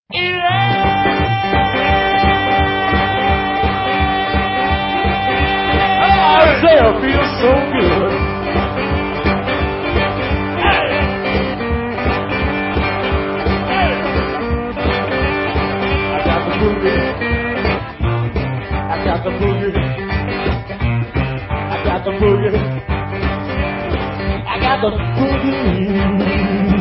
Isaiah feels so good. I got the boogie. I got the boogie. I got the boogie. I got the boogie.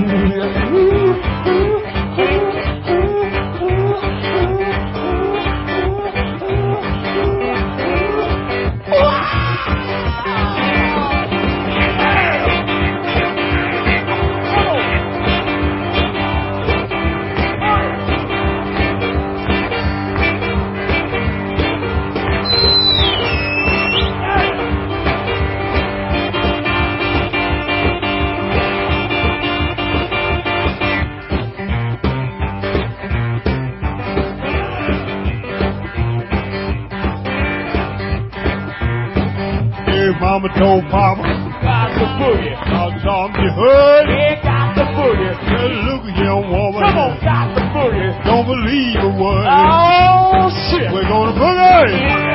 Mama told Papa, Got the boogie. Tom, you heard? Yeah, got the boogie. Well, look at young woman. Come on, got the boogie. Don't believe a word. Oh, shit. We're gonna boogie.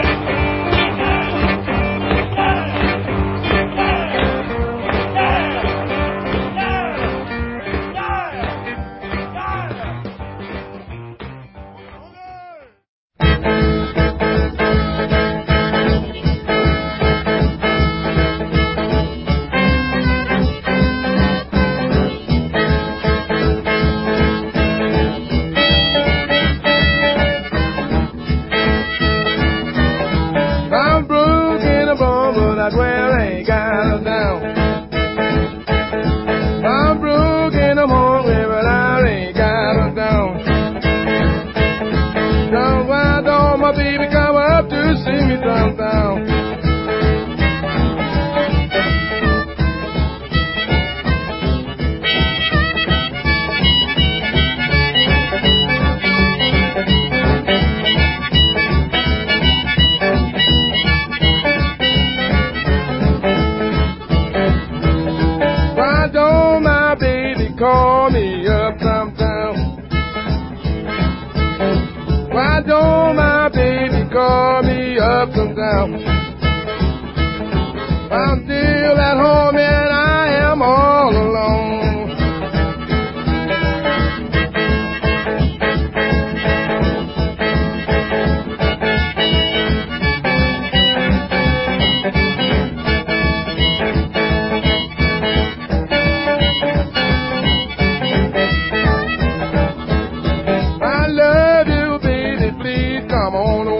Call me up sometime. Why don't my baby call me up sometime? I'm still at home and I am all alone. I love you, baby, please come on over.